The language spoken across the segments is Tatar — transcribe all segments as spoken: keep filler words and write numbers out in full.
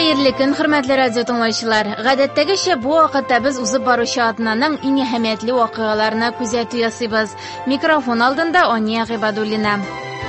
Хәерле көн, хөрмәтле радио тыңлаучылар. Гадәттәгечә бу вакытта без узып баручы атнаның иң әһәмиятле вакыйгаларына күзәтү ясыйбыз. Микрофон алдында Ания Гыйбадуллина.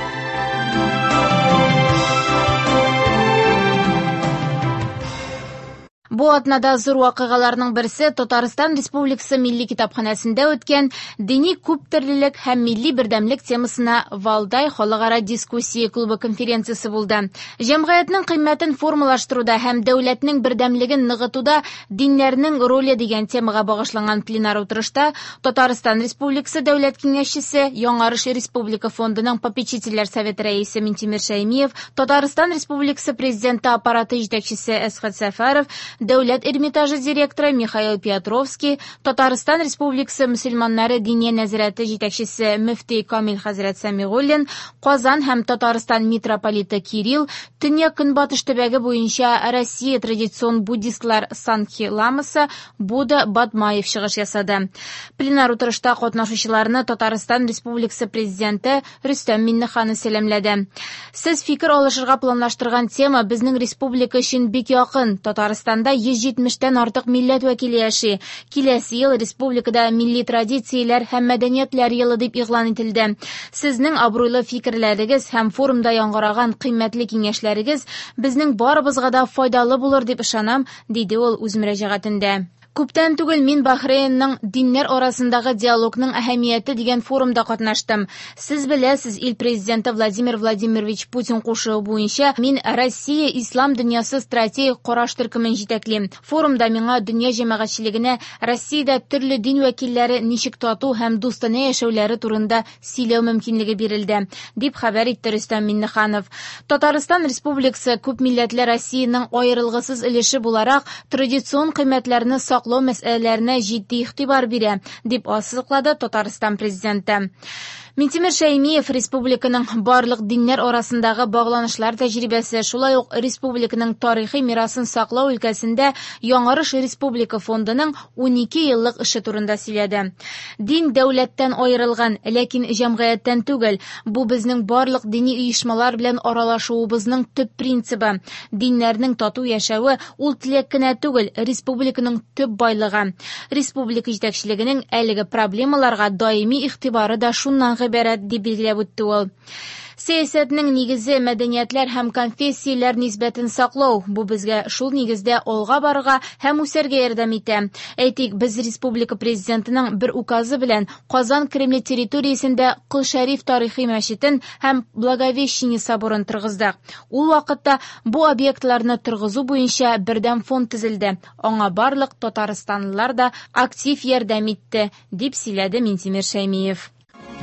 Бу атнада зур вакыйгаларның берсе Татарстан Республикасы Милли китапханәсендә үткән дини күптөрлелек һәм милли бердәмлек темасына Валдай халыкара дискуссия клубы конференциясе булды. Җәмгыятьнең кыйммәтен формалаштыруда һәм дәүләтнең бердәмлеген ныгытуда диннәрнең роле дигән темага багышланган пленар утырышта Татарстан Республикасы Дәүләт киңәшчесе, Яңарыш Республика фондының попечительләр советы рәисе Минтимер Шәймиев, Татарстан Республикасы Президенты аппараты җитәкчесе Әсгать Сәфәров, Дәүләт Эрмитажы директоры Михаил Петровский, Татарстан Республикасы мөселманнары диния нәзарәте җитәкчесе мөфти Камил хәзрәт Сәмигуллин, Казан һәм Татарстан митрополиты Кирилл, Төньяк Көнбатыш төбәге буенча Россия традицион буддистлар Санхи ламасы Буда Бадмаев чыгыш ясады. Пленар утырышта катнашучыларны Татарстан Республикасы президенты Рөстәм Миңнеханов сәламләде. Сез фикер алышырга планлаштырган тема безнең республика өчен бик якын. Татарстанда йөз җитмештән артык милләт вәкиле яши. Киләсе ел республикада милли традицияләр һәм мәдәниятләр елы дип игълан ителде. Сезнең абруйлы фикерләрегез һәм форумда яңгыраган кыйммәтле киңәшләрегез безнең барыбызга да файдалы булыр дип ышанам, диде ул үз мөрәҗәгатендә. Күптән түгел мин Бахрейнның диннәр арасындагы диалогның әһәмияте дигән форумда катнаштым. Сез беләсез, ил президенты Владимир Владимирович Путин кушуы буенча мин Россия ислам дөньясы стратегик караш төркемен җитәклим. Форумда миңа дөнья җәмәгатьчелегенә Россиядә төрле дин вәкилләре ничек тату һәм дустана яшәүләре турында сөйләү мөмкинлеге бирелде, дип хәбәр итте Рөстәм Миңнеханов. Татарстан Республикасы күп милләтле Россиянең аерылгысыз өлеше буларак традицион кыйммәтләрне саклау мәсьәләләренә җитди игътибар бирә, дип ассызыклады Татарстан президенты. Минтимер Шәймиев республиканың барлык диннәр арасындагы багланышлар тәҗрибәсе, шулай ук республиканың тарихи мирасын саклау өлкәсендә Яңарыш Республика фондының унике еллык эше турында сөйләде. Дин дәүләттән аерылган, ләкин җәмгыятьтән түгел. Бу безнең барлык дини оешмалар белән аралашуыбызның төп принцибы. Диннәрнең тату яшәве ул теләк кенә түгел, республиканың төп байлыгы. Республика җитәкчелегенең әлеге проблемаларга даими игътибары да шуннан гыйбарәт дип билгеләп үтте ул. Сәясәтнең нигезе мәдәниятләр һәм конфессияләр нисбәтен саклау. Бу безгә шул нигездә алга барырга һәм үсәргә ярдәм итә. Әйтик, без республика президентының бер указы белән Казан Кремле территориясендә Кол Шәриф тарихи мәчетен һәм Благовещение соборын торгыздык. Ул вакытта бу объектларны торгызу буенча бердәм фонд төзелде. Аңа барлык татарстанлылар да актив ярдәм итте, дип сөйләде Минтимер Шәймиев.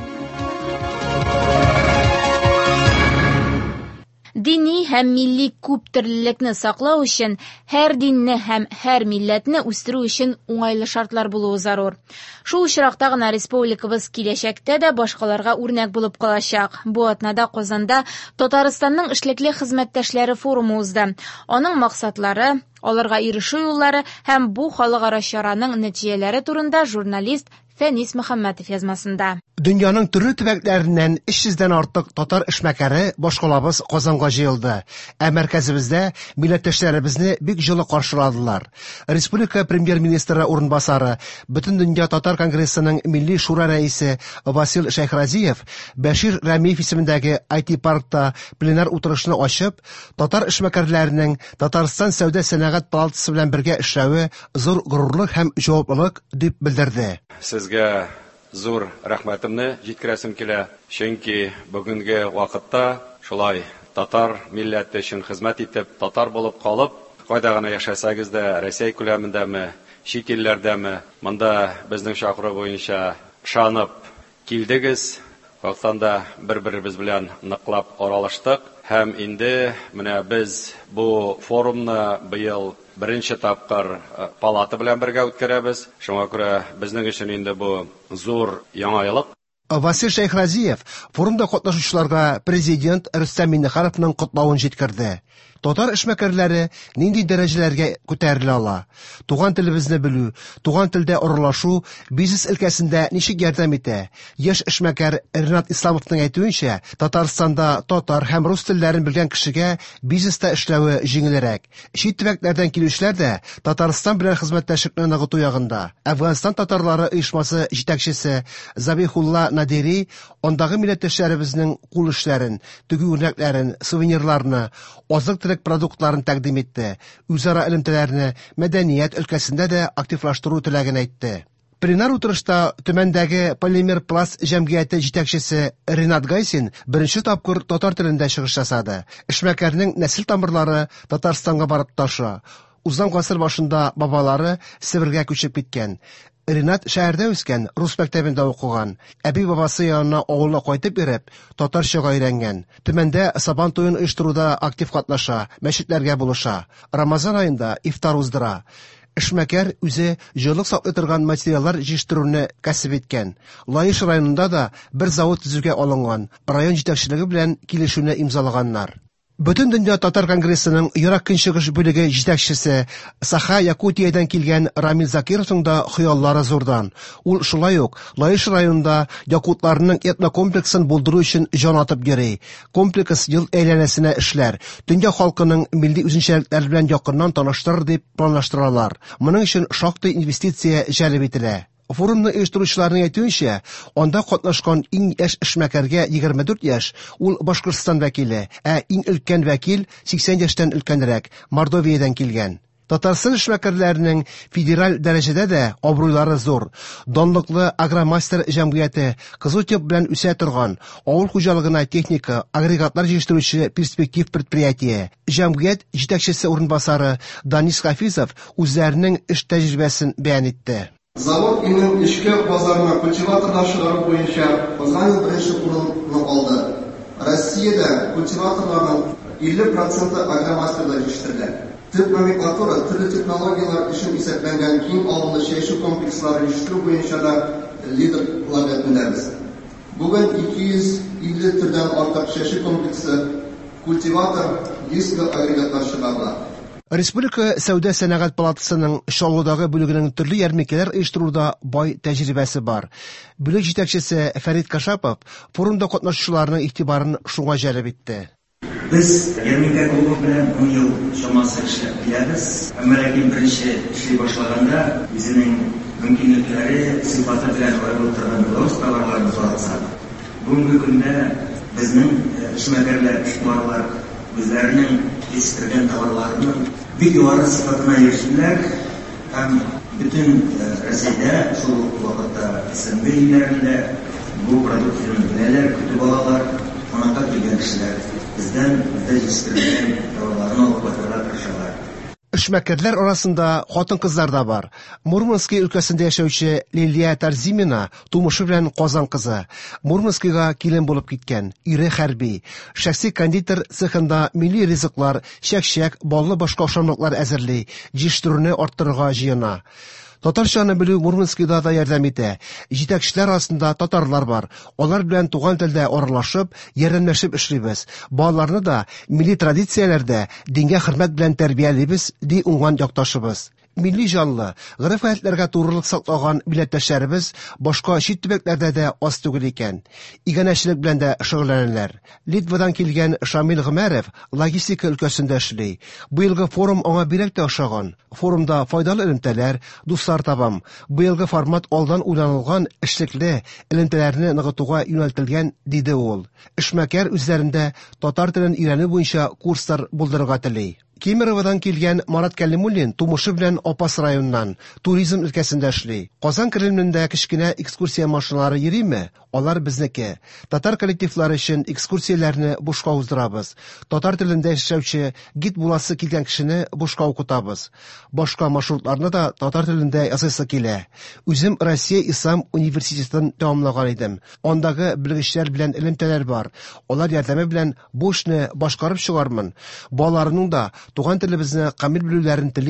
Дини һәм милли күптөрлелекне саклау өчен һәр динне һәм һәр милләтне үстерү өчен уңайлы шартлар булуы зарур. Шул очракта гына республикабыз киләчәктә дә башкаларга үрнәк булып калачак. Бу атнада Казанда Татарстанның эшлекле хезмәттәшләре форумы узды. Аның максатлары, аларга ирешү юллары һәм бу халыкара чараның нәтиҗәләре турында журналист Фәнис Мөхәммәтов язмасында. Дөньяның төрле төбәкләреннән өч йөздән артык татар эшмәкәре башкалабыз Казанга җыелды. Ә мәркәзебездә милләттәшләребезне бик җылы каршыладылар. Республика премьер-министры урынбасары, Бөтен дөнья татар конгрессының милли шура рәисе Васил Шәйхразиев Бәшир Рәмиев исемендәге ай ти паркта пленар утырышны ачып, татар эшмәкәрләренең Татарстан сәүдә-сәнәгать палатасы белән бергә эшләве зур горурлык һәм җаваплылык дип белдерде. Сезгә зур рәхмәтемне җиткерәсем килә, чөнки бүгенге вакытта шулай татар милләте өчен хезмәт итеп, татар булып калып, кайда гына яшәсәгез дә, Россия күләмендәме, чит илләрдәме, монда безнең чакыру буенча ышанып килдегез. Вакыттан да бер-беребез белән ныклап аралаштык һәм инде менә без бу форумны быел беренче тапкыр палата белән бергә үткәрәбез. Шуңа күрә безнең өчен инде бу зур яңалык. Васил Шәйхразиев форумда катнашучыларга президент Рөстәм Миңнехановның котлавын җиткерде. Татар эшмәкәрләре нинди дәрәҗәләргә күтәрелә ала? Туган телебезне белү, туган телдә орылашу бизнес өлкәсендә ничек ярдәм итә? Яшь эшмәкәр Ринат Исламовның әйтүенчә, Татарстанда татар һәм рус телләрен белгән кешегә бизнеста эшләүе җиңелрәк. Чит төбәкләрдән килүчеләр дә Татарстан белән хезмәттәшлекне ныгыту ягында. Әфганстан татарлары оешмасы җитәкчесе Забихулла Надери андагы милләттәшләребезнең кул эшләрен, тегү үрнәкләрен, сувенирларны, азык-төлек продуктларын тәкъдим итте. Үзара элемтәләрне мәдәният өлкәсендә дә активлаштыру теләген әйтте. Пленар утырышта Төмәндәге Полимер Пласт җәмгыяте җитәкчесе Ринат Гайсин беренче тапкыр татар телендә чыгыш ясады. Эшмәкәрнең нәсел тамырлары Татарстанга барып таша. Узган гасыр башында бабалары Себергә күчеп киткән. Ринат шәһәрдә үскән, рус мәктәбендә укыган. Әби бабасы янына авылга кайтып йөреп, татарчага өйрәнгән. Төмәндә Сабан туен оештыруда актив катнаша, мәчетләргә булыша. Рамазан аенда ифтар уздыра. Эшмәкәр үзе җылык саклый торган материаллар җыштыруны кәсеп иткән. Лаеш районында да бер завод төзүгә алынган. Район җитәкчелеге белән килешүне имзалаганнар. Бөтен дөнья татар конгрессының Ерак көнчыгыш бүлеге җитәкчесе Саха-Якутиядән килгән Рамил Закировның да хыяллары зурдан. Ул шулай ук Лаеш районында якутларның этнокомплексын булдыру өчен җан атып йөри. Комплекс ел әйләнәсенә эшләр, дөнья халкының милли үзенчәлекләре белән якыннан таныштырыр дип планлаштыралар. Моның өчен шактый инвестиция җәлеп ителә. Форумны оештыручыларның әйтүенчә, анда катнашкан иң яшь эшмәкәргә егерме дүрт яшь, ул Башкортстан вәкиле, ә иң өлкән вәкил сиксән яшьтән өлкәнрәк, Мордовиядән килгән. Татарстан эшмәкәрләренең федераль дәрәҗәдә дә абруйлары зур. Данлыклы Агромастер җәмгыяте кызу темп белән үсә торган, авыл хуҗалыгына техника, агрегатлар җыштыручы перспектив предприятие. Җәмгыять җитәкчесе урынбасары Данис Хафизов үзләренең эш тәҗрибәсен бәян итте. Завод илнең эчке базарына культиваторлар чыгару буенча узган ел беренче урынны алды. Россиядә культиваторларның илле проценты агромастерда җитештерелә. Төп номенклатура төрле технологиялар өчен исәпләнгән киң авыллы чәчү комплекслары җитештерү буенча да лидер лагәтендәбез. Бүген ике йөз илле төрдән артык чәчү комплексы, культиватор, диск агрегатлар чыгарыла. Республика сәүдә сәнәгать палатасының Чаллыдагы бүлегенең төрле ярминкәләр оештыруда бай тәҗрибәсе бар. Бүлек җитәкчесе Фәрит Кашапов форумда катнашучыларның игътибарын шуңа җәлеп итте. Без ярминкә клубы белән ун ел чамасы эшләп киләбез. Әмма ләкин беренче эшли башлаганда үзенең мөмкинлекләре, сыйфаты белән аерылып торган рус товарларын сорасак, бүгенге көндә безнең эшмәкәрләр, эшкуарлар үзләренең естергән товарларның бик югары сыйфатына ирешүләр һәм бөтен Россиядә шул вакытта СНГ илләрендә бу продукцияны беләләр, көтеп алалар, аңа килгән кешеләр бездән бездә җитештерелгән товарларны алып кайтырга тырышалар. Эшмәкәрләр арасында хатын-кызлар да бар. Мурманский өлкәсендә яшәүче Лилия Тарзимина тумышы белән Казан кызы. Мурманскийга килен булып киткән. Ире хәрби. Шәхси кондитер цехында милли ризыклар, чәк-чәк, баллы башка ашамлыклар әзерли, җитештерүне арттырырга җыена. Татарчаны белү Мурманскийда да ярдәм итә. Җитәкчеләр арасында татарлар бар. Алар белән туган телдә аралашып, ярдәмләшеп эшлибез. Балаларны да милли традицияләрдә дингә хөрмәт белән тәрбиялибез, ди уңган якташыбыз. Милли җанлы, гырыф-гадәтләргә турылык саклаган милләттәшләребез башка чит төбәкләрдә дә аз түгел икән. Иганәчелек белән дә шөгыльләнәләр. Литвадан килгән Шамил Гомәров логистика өлкәсендә эшли. Бу елгы форум аңа бирәк тә ошаган. Форумда файдалы элемтәләр, дуслар табам. Бу елгы формат алдан уйланылган эшлекле элемтәләрне ныгытуга юнәлтелгән, диде ул. Эшмәкәр үзләрендә татар телен өйрәнү буенча курслар булдырырга тели. Кемеровадан килгән Марат Кәлимуллин тумышы белән Апас районнан туризм өлкәсендә эшли. Казан Кремлендә кечкенә экскурсия машиналары йөриме? Алар безнеке. Татар коллективлары өчен экскурсияләрне бушка уздырабыз. Татар телендә эшләүче гид буласы килгән кешене бушка укытабыз. Башка маршрутларны да татар телендә язысы килә. Үзем Россия Ислам университетын тәмамлаган идем. Андагы белгечләр белән элемтәләр бар. Алар ярдәме белән бу эшне башкарып чыгармын. Балаларның да туган телебезне камил белүләрен телим,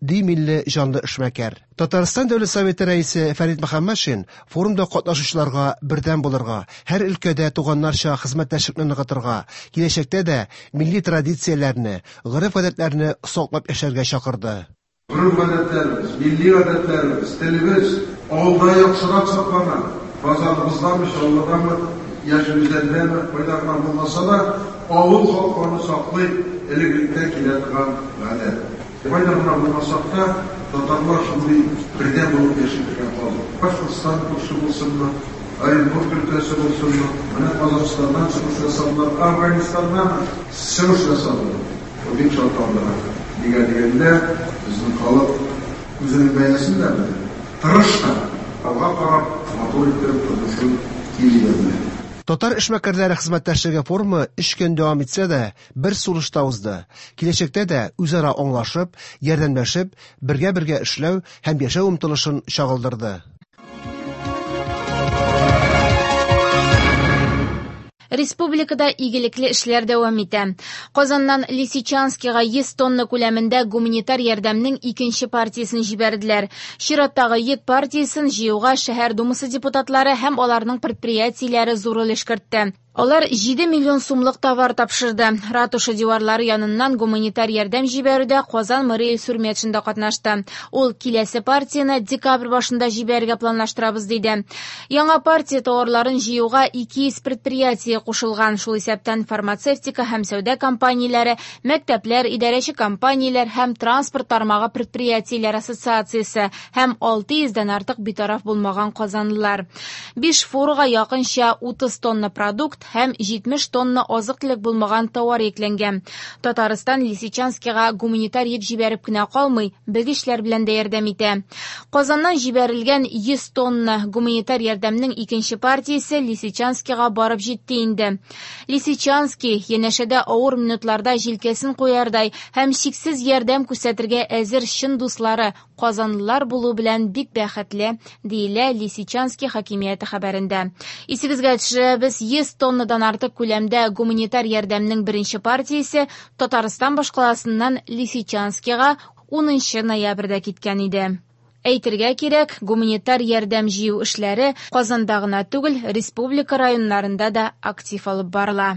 ди милли жанлы эшмәкәр. Татарстан Дәүләт Советы рәисе Фәрит Мөхәммәтшин форумда катнашучыларга бердәм булырга, һәр өлкәдә туганнарча хезмәттәшлекне ныгытырга, киләчәктә дә милли традицияләрне, гореф-гадәтләрне саклап яшәргә чакырды. Гореф-гадәтләребез, милли гадәтләребез, телебез авылда яхшырак саклана, базарыбыздан, шаулыгымы, яшәүдәнме, файдаган булмаса да, авыл халкы саклый, элегелектә килә торган гадәт. Файдаган булмасак та, татарлар шундый бердәм булып яшәргә калды. Башкортстан күрше булсынмы, Оренбург өлкәсе булсынмы, менә Казакъстаннан чыгыш ясалар, Афганистаннан чыгыш ясалар. Бу бик шатландыра. Нигә дигәндә, безнең халык үзенең бәясен дә белә. Тырышта, алга карап, матур итеп тырышын килгәннәр. Татар эшмәкәрләре хезмәттәшлеге форумы өч көн дәвам итсә дә, бер сурышта узды. Киләчәктә дә үзара аңлашып, ярдәмләшеп, бергә-бергә эшләү һәм яшәү омтылышын чагылдырды. Республикада игелекле эшләр дәвам итә. Казаннан Лисичанскига йөз тонна күләмендә гуманитар ярдәмнең икенче партиясын җибәрделәр. Чираттагы йөк партиясын җыюга шәһәр думасы депутатлары һәм аларның предприятиеләре зур өлеш кертте. Алар җиде миллион сумлык товар тапшырды. Ратуша диварлары яныннан гуманитар ярдәм җибәрүдә Казан мэрия Сүрмәтшендә катнашты. Ул киләсе партияны декабрь башында җибәрергә планлаштырабыз диде. Яңа партия товарларын җыюга ике йөз предприятие кушылган. Шул исәптән фармацевтика һәм сәүдә компанияләре, мәктәпләр, идарәче компанияләр һәм транспорт тармагы предприятиеләр ассоциациясе һәм алты йөздән артык битараф булмаган казанлылар. биш фурга якынча утыз тонна продукт һәм җитмеш тонна азык-төлек булмаган товар екләнгән. Татарстан Лисичанскига гуманитар йөк җибәреп кенә калмый, белгечләр белән дә ярдәм итә. Казаннан җибәрелгән йөз тонна гуманитар ярдәмнең икенче партиясе Лисичанскига барып җитте инде. Лисичанский янәшәдә авыр минутларда җилкәсен куярдай һәм чиксез ярдәм күрсәтергә әзер чын дуслары казанлылар булу белән бик бәхетле, диелә Лисичанский хакимияте хәбәрендә. Исегезгә төшерәбез, йөз тоннадан артык күләмдә гуманитар ярдәмнең беренче партиясе Татарстан башкаласыннан Лисичанскига унынчы ноябрьдә киткән иде. Әйтергә кирәк, гуманитар ярдәм җыю эшләре Казанда гына түгел, республика районнарында да актив алып барыла.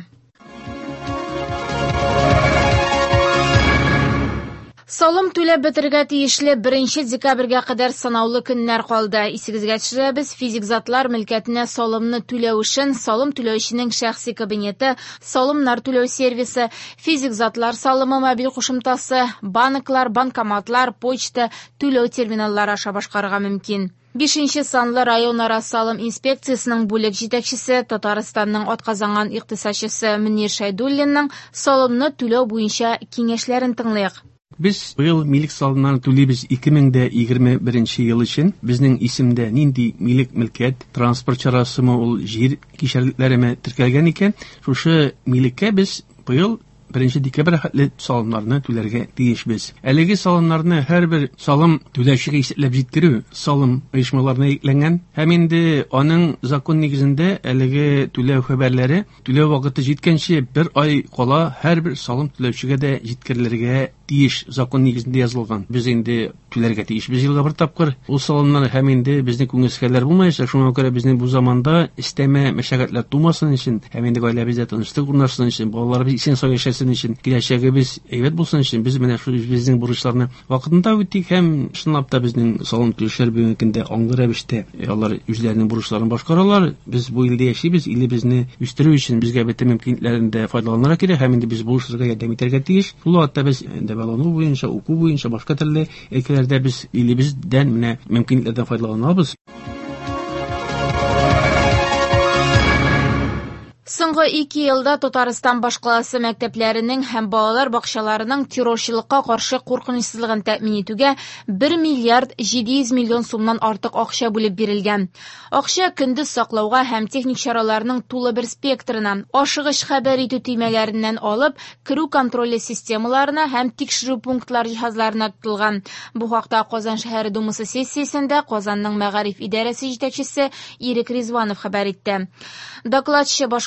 Салым түләп бетергә тиешле беренче декабрьгә кадәр санаулы көннәр калды. Исегезгә төшерәбез, физик затлар мөлкәтенә салымны түләү өчен салым түләүченең шәхси кабинеты, салымнар түләү сервисы, физик затлар салымы мобиль кушымтасы, банклар, банкоматлар, почта, түләү терминаллары аша башкарырга мөмкин. бишенче санлы районара салым инспекциясының бүлек җитәкчесе, Татарстанның атказанган икътисадчысы Мөнир Шәйдуллинның салымны түләү буенча киңәшләрен тыңлыйк. Biz быел милек салымнарын түлибез ике мең егерме беренче ел өчен. Безнең исемдә нинди милек мөлкәт, транспорт чарасымы, ул җир кишәрлекләреме теркәлгән икән. Шушы милеккә без быел беренче декабрь хәтле салымнарны түләргә тиешбез. Әлеге салымнарны һәрбер салым түләүчегә исәпләп җиткерү салым оешмаларына йөкләнгән. Һәм инде аның закон нигезендә әлеге түләү хәбәрләре түләү вакыты җиткәнче бер ай кала һәрбер салым түләүчегә дә җиткерелергә тиеш, закон нигезендә язылган. Без инде түләргә тиеш. Без елга бер тапкыр ул салымнар һәм инде безнең күңелсезләр булмаячак. Шуңа күрә безнең бу заманда истәмә мәшәкатьләр тумасын өчен, һәм инде гаиләбездә тынычлык урнашсын өчен, балаларыбыз исән сау яшәсен өчен, киләчәгебез әйбәт булсын өчен без менә шу безнең бурычларны вакытында үтик һәм чынлап та безнең салым түләүчеләр бүгенге көндә аңгыр рәвештә алар үзләренең бурычларын башкаралар. Biz bu илдә яшибез, илебезне үстерү өчен безгә бөтен мөмкинлекләрдән дә файдаланырга кирәк, һәм инде без булышырга ярдәм итәргә тиеш. Шул вакытта без дәвалану буенча, уку буенча, башка төрле өлкәләрдә без илебездән менә мөмкинлекләрдән файдаланабыз. Соңгы ике елда Татарстан башкаласы мәктәпләренең һәм балалар бакчаларының террорчылыкка каршы куркынычсызлыгын тәэмин итүгә бер миллиард җиде йөз миллион сумнан артык акча бүлеп бирелгән. Акча көндез саклауга һәм техник чараларның тулы бер спектрына, ашыгыч хәбәр итү төймәләреннән алып, керү контроле системаларына һәм тикшерү пунктлар җиһазларына тотылган. Бу хакта Казан шәһәре думасы сессиясендә Казанның мәгариф идарәсе җитәкчесе Ирек Ризванов хәбәр итте. Докладчы башка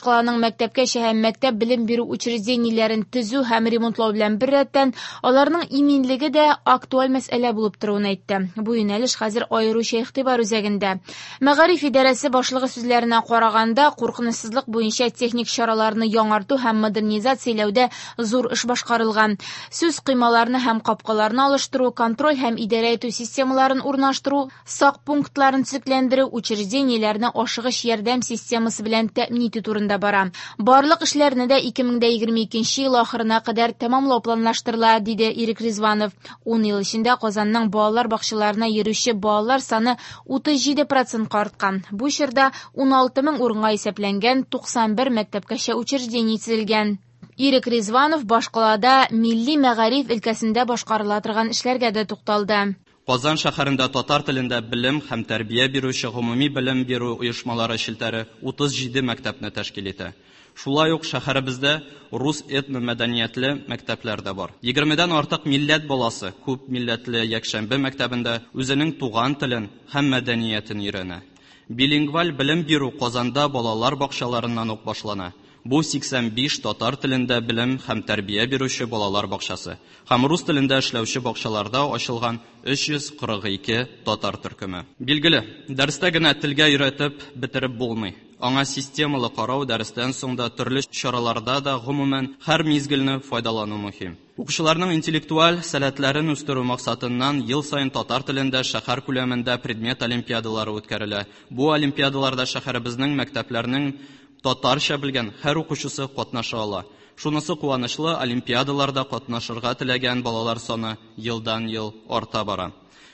каланың мәктәпкәчә һәм мәктәп белем бирү учреждениеләрен төзү һәм ремонтлау белән бер рәттән аларның иминлеге дә актуаль мәсьәлә булып торуын әйтте. Бу юнәлеш хәзер аеруча игътибар үзәгендә. Мәгариф идарәсе башлыгы сүзләренә караганда, куркынычсызлык буенча техник чараларны яңарту һәм модернизацияләүдә зур эш башкарылган. Сүз кыймаларны һәм капкаларны алыштыру, контроль һәм идарә итү системаларын урнаштыру, сак пунктларын төзекләндерү, учреждениеләрне ашыгыч ярдәм системасы белән тәэмин итү турында бара. Барлык эшләрне дә ике мең егерме икенче ел ахырына кадәр тәмамлау планлаштырыла, диде Ирек Ризванов. ун ел эчендә Казанның балалар бакчаларына йөрүче балалар саны утыз җиде процентка арткан. Бу чорда ун алты мең урынга исәпләнгән туксан бер мәктәпкәчә учреждение төзелгән. Ирек Ризванов башкалада милли мәгариф өлкәсендә башкарыла торган эшләргә дә тукталды. Казан шәһәрендә татар телендә белем һәм тәрбия бирүче гомуми белем бирү оешмалары шелтәре утыз җиде мәктәпне тәшкил итә. Шулай ук шәһәребездә рус этно-мәдәниятле мәктәпләр дә бар. егермедән артык милләт баласы күп милләтле Якшәмбе мәктәбендә үзенең туган телен һәм мәдәниятен өйрәнә. Билингваль белем бирү Казанда балалар бакчаларыннан ук башлана. Бу сиксән биш татар телендә белем һәм тәрбия бирүче балалар бакчасы һәм рус телендә эшләүче бакчаларда ачылган өч йөз кырык ике татар төркеме. Билгеле, дәрестә генә телгә өйрәтеп бетереп булмый. Аңа системалы карау дәрестән соң да төрле чараларда да гомумән һәр мизгелне файдалану мөһим. Укучыларның интеллектуаль сәләтләрен үстерү максатыннан ел сайын татар телендә шәһәр күләмендә предмет олимпиадалары үткәрелә. Бу олимпиадаларда шәһәребезнең мәктәпләрнең татарча белгән һәр укучысы катнаша ала. Шунысы куанычлы, олимпиадаларда катнашырга теләгән балалар саны елдан-ел арта бара.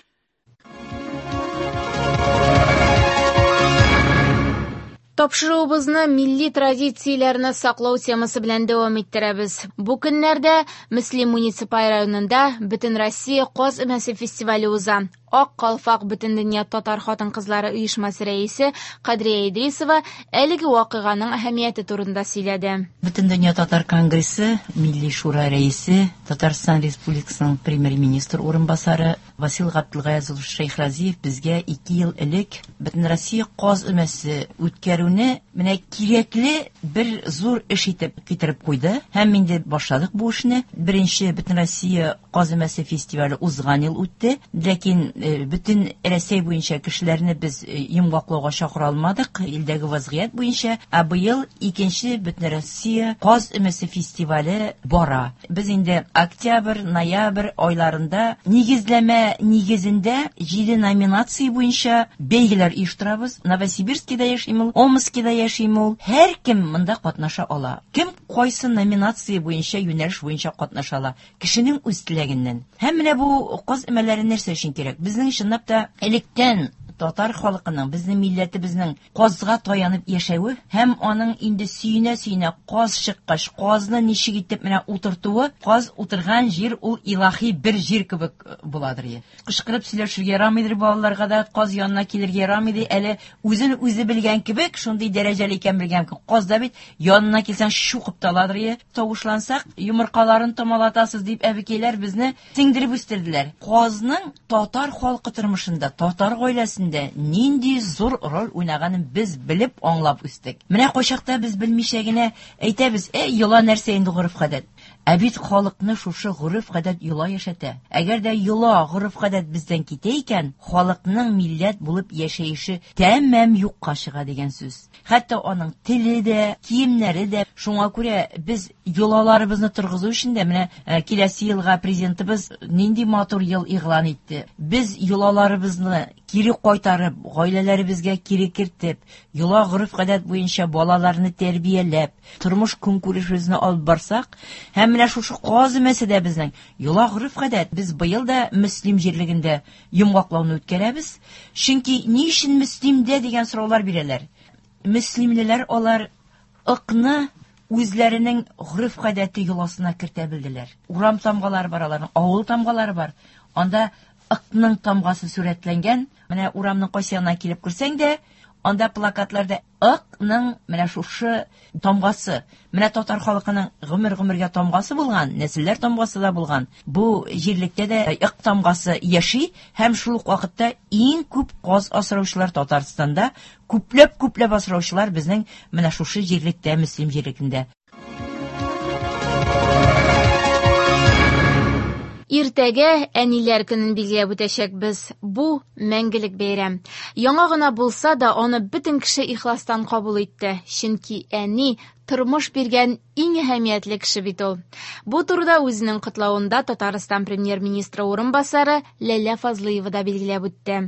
Тапшыруыбызны милли традицияләрне саклау темасы белән дәвам иттерәбез. Бу көннәрдә Мөслим муниципаль районында Бөтен Россия каз өмәсе фестивале уза. Ак калфак Бөтен дөнья татар хатын-кызлары оешмасы рәисе Кадрия Идрисова әлеге вакыйганың әһәмияте турында сөйләде. Бөтен дөнья татар конгрессы Милли шура рәисе, Татарстан Республикасының премьер-министр урынбасары Васил Габдулгаязов Шейхразиев безгә ике ел элек Бөтен Россия каз өмәсе үткәрүне менә кирәкле бер зур эш итеп китереп куйды. Һәм инде башладык бу эшне. Беренче Бөтен Россия каз өмәсе фестивале узган ел үтте, ләкин бөтен Россия буенча кешеләрне без йомгаклауга чакыра алмадык, илдәге вазгыять буенча. Ә быел икенче Бөтен Россия каз өмәсе фестивале бара. Без инде октябрь, ноябрь айларында нигезләмә нигезендә җиде номинация буенча бәйгеләр оештырабыз. Новосибирскида яшим ул, Омскида яшим ул. Һәр кем монда катнаша ала. Кем кайсы номинация буенча, юнәлеш буенча катнаша ала. Кешенең үз теләгеннән. Һәм менә бу каз өмәләре нәрсә өчен кирәк? Безнең чынлап та электән татар халкының, безнең милләтебезнең казга таянып яшәве һәм аның инде сөенә-сөенә каз чыккач, казны ничек итеп менә утыртуы, каз утырган җир ул илаһи бер җир кебек буладыр. Кычкырып сөйләшергә ярамыйдыр балаларга да, каз янына килергә ярамыйдыр. Әле үзен үзе белгән кебек, шундый дәрәҗәле икән белгән ки, каз да бит янына килсәң шуқып таладыр. Тавышлансак, йомыркаларын томалатасыз дип әбекәйләр безне сиңдереп үстерделәр. Казның татар халкы тормышында, татар гаиләсендә нинди зур роль уйнаганын без белеп аңлап үстек. Менә кайчакта без белмичә генә әйтәбез, "Эй, йола нәрсә инде горыф-гадәт?" Ә бит халыкны шушы горыф-гадәт йола яшәтә. Әгәр дә йола горыф-гадәт бездән китә икән, халыкның милләт булып яшәеше тәмам юкка чыга дигән сүз. Хәтта аның теле дә, киемнәре дә. Шуңа күрә без йолаларыбызны торгызу өчен дә менә киләсе елга президентыбыз нинди матур ел игълан итте. Без йолаларыбызны кире кайтарып, гаиләләребезгә кире кертеп, йола горыф-гадәт буенча балаларны тәрбияләп, тормыш көнкүрешебезне алып барсак, һәм менә шушы каз өмәседә безнең йола горыф-гадәт, без быел да Мөслим җирлегендә йомгаклауны үткәрәбез. Чөнки ни өчен Мөслимдә дигән сораулар бирәләр. Мөслимлеләр алар ыкны үзләренең горыф-гадәте йоласына кертә белделәр. Урам тамгалары бар, аларның авыл тамгалары бар. Анда ыкның тамгасы сурәтләнгән. Менә урамның кайсы янына килеп күрсәң дә, анда плакатларда ыкның менә шушы тамгасы, менә татар халкының гомер-гомергә тамгасы булган, нәселләр тамгасы да булган. Бу җирлектә дә ик тамгасы яши һәм шул ук вакытта иң күп каз асраучылар Татарстанда, күпләп-күпләп асраучылар безнең менә шушы җирлектә, мөслим җирлегендә. Иртәгә әниләр көнен билгеләп үтәчәкбез. Бу мәңгелек бәйрәм. Яңа гына булса да, аны бөтен кеше ихластан кабул итте. Чөнки әни тормыш биргән иң әһәмиятле кеше бит ул. Бу турыда үзенең котлавында Татарстан премьер-министры урынбасары Ләйлә Фазлыева да билгеләп үтте.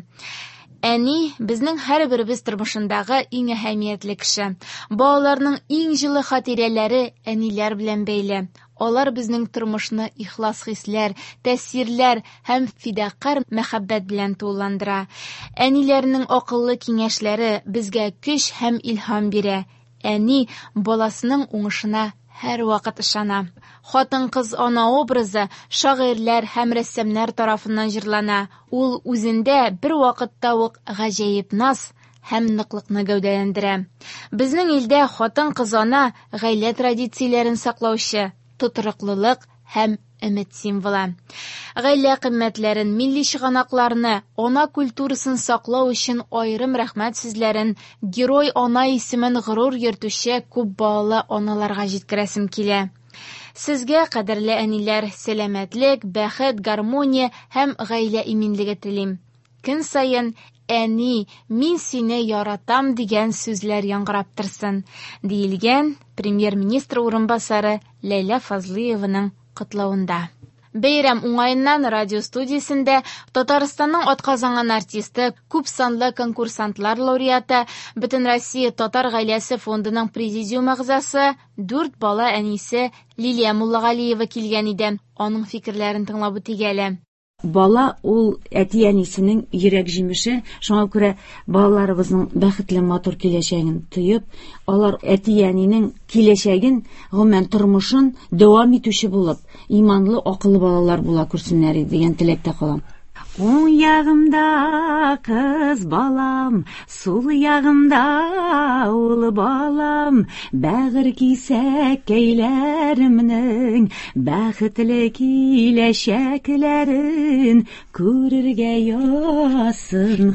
Әни безнең һәрберебез тормышындагы иң әһәмиятле кеше. Балаларның иң җылы хатирәләре әниләр белән бәйле. Алар безнең тормышны ихлас хисләр, тәэсирләр һәм фидакар мәхәббәт белән тулыландыра. Әниләрнең акыллы киңәшләре безгә көч һәм илһам бирә. Әни баласының уңышына һәр вакыт ышана. Хатын-кыз ана образы шагыйрьләр һәм рәссамнар тарафыннан җырлана. Ул үзендә бер вакытта ук гаҗәеп наз һәм ныклыкны гәүдәләндерә. Безнең илдә хатын-кыз ана гаилә традицияләрен саклаучы, тотрыклылык һәм өмет символы. Гаилә кыйммәтләрен, милли чыганакларны, ана культурасын саклау өчен аерым рәхмәт сүзләрен, герой ана исемен горур йөртүче күп балалы аналарга җиткерәсем килә. Сезгә, кадерле әниләр, сәламәтлек, бәхет, гармония һәм гаилә иминлеге телим. Көн саен әни, мин сине яратам дигән сүзләр яңгырап торсын, диелгән премьер-министр урынбасары Ләйлә Фазлыеваның котлавында. Бәйрәм уңаеннан радио студиясендә Татарстанның атказанган артисты, күп санлы конкурсантлар лауреаты, Бөтен Россия татар гаиләсе фондының президиум әгъзасы, дүрт бала әнисе Лилия Муллагалиева килгән иде. Аның фикерләрен тыңлап үтигәле. Бала ул әти-әнисенең йөрәк җимеше, шуңа күрә балаларыбызның бәхетле матур киләчәген тоеп, алар әти-әнинең киләчәген, гомумән тормышын дәвам итүче булып, иманлы, акыллы балалар була күрсеннәр дигән теләктә калам. Уң ягымда кыз балам, сул ягымда ул балам, бәгыр кисәкәйләремнең бәхетле киләчәкләрен күрергә ясын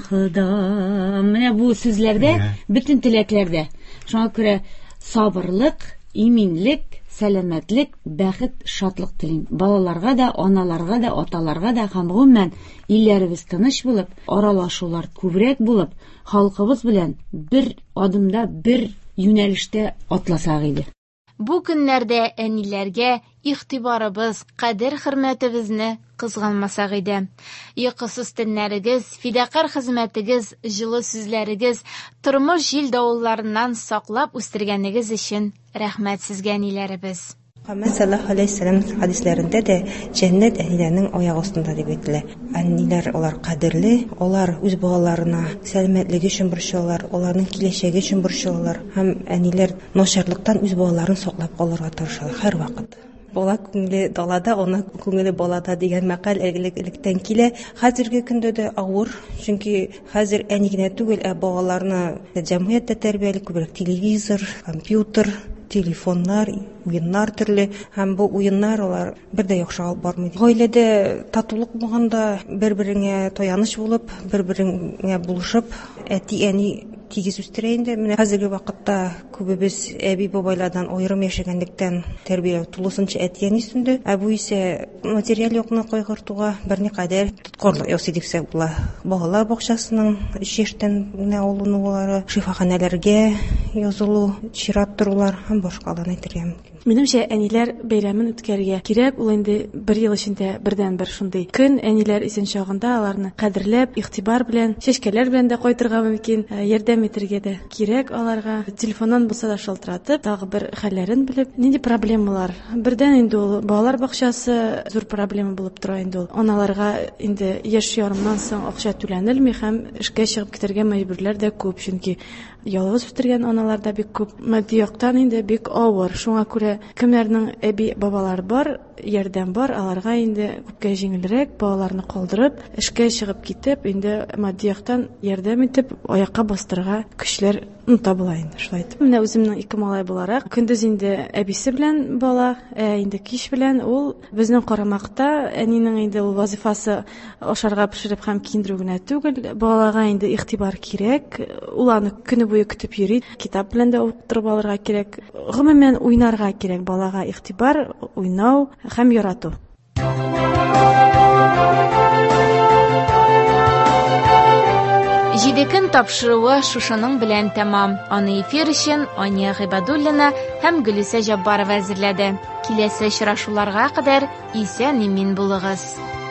Худам. Менә бу сүзләрдә, бөтен теләкләрдә. Шуңа күрә сабырлык, иминлек, сәламәтлек, бәхет, шатлык телим. Балаларга да, аналарга да, аталарга да һәм гомумән илләребез тыныч булып, аралашулар күбрәк булып, халкыбыз белән бер адымда, бер юнәлештә атласак иде. Бу көннәрдә әниләргә игътибарыбыз, кадер-хөрмәтебезне кызганмасак иде. Йокысыз төннәрегез, фидакар хезмәтегез, җылы сүзләрегез, тормыш җил давылларыннан саклап үстергәнегез өчен рәхмәт сезгә әниләребез. Мөхәммәд саллаллаһу алейһи ва сәллям хадисләрендә дә җәннәт әниләрнең аяк астында дип әйтелә. Әниләр алар кадерле, алар үз балаларына сәламәтлеге өчен борчылалар, аларның киләчәге өчен борчылалар һәм әниләр начарлыктан үз балаларын саклап калырга тырышалар һәр вакыт. Бала күңеле далада, ана күңеле балада дигән мәкаль элек-электән килә. Хәзерге көндә дә авыр, чөнки хәзер әни генә түгел, ә балаларны җәмгыятьтә тәрбияле күбрәк телевизор, компьютер, телефоннар, уеннар төрле, һәм бу уеннар алар бер дә яхшы алып бармый. Гаиләдә татулык булганда, бер-береңә таяныч булып, бер-береңә булышып, әти-әни тигез үстерә инде. Менә хәзерге вакытта күбебез әби-бабайлардан аерым яшәгәнлектән тәрбияләү тулысынча әти-әни өстендә, ә бу исә материаль юкны кайгыртуга берникадәр тоткарлык ясый дисәк була. Балалар бакчасының өч яшьтән генә алынуылары, шифаханәләргә язылу, чират торулар һәм башкаларын әйтергә мөмкин. Минемчә, әниләр бәйрәмен үткәрергә кирәк. Ул инде бер ел эчендә бердән-бер шундый көн. Әниләр исән чагында аларны кадерләп, игътибар белән, чәчкәләр белән дә кайтырга мөмкин, ярдәм итәргә дә кирәк аларга. Телефоннан булса да шалтыратып, тагы бер хәлләрен белеп, нинди проблемалар. Бердән инде ул балалар бакчасы зур проблема булып тора инде ул. Аналарга инде яшь ярымнан соң акча түләнелми һәм эшкә чыгып китәргә мәҗбүрләр дә күп, чөнки ялгыз үстергән аналарда бик күп. Матди яктан инде бик авыр. Шуңа күрә кемнәрнең әби бабалар бар, ярдәм бар, аларга инде күпкә җиңелрәк балаларны калдырып, эшкә чыгып китеп, инде матди яктан ярдәм итеп, аякка бастырга көчләр оныта була инде, шулай итеп. Менә үземнең ике малай буларак, көндез инде әбисе белән бала, ә инде кич белән ул безнең карамакта әнинең инде ул вазифасы ашарга пешереп һәм киендерү генә түгел, балага инде игътибар кирәк, ул аны көне буе көтеп йөри, китап белән дә укытырып алырга кирәк, гомумән уйнарга кирәк, балага игътибар, уйнау һәм ярату. Җиде көн тапшыруы шушының белән тәмам. Аны эфир өчен Ания Гыйбадуллина һәм Гөлүсә Җаббарова әзерләде. Киләсе очрашуларга кадәр исән-имин булыгыз.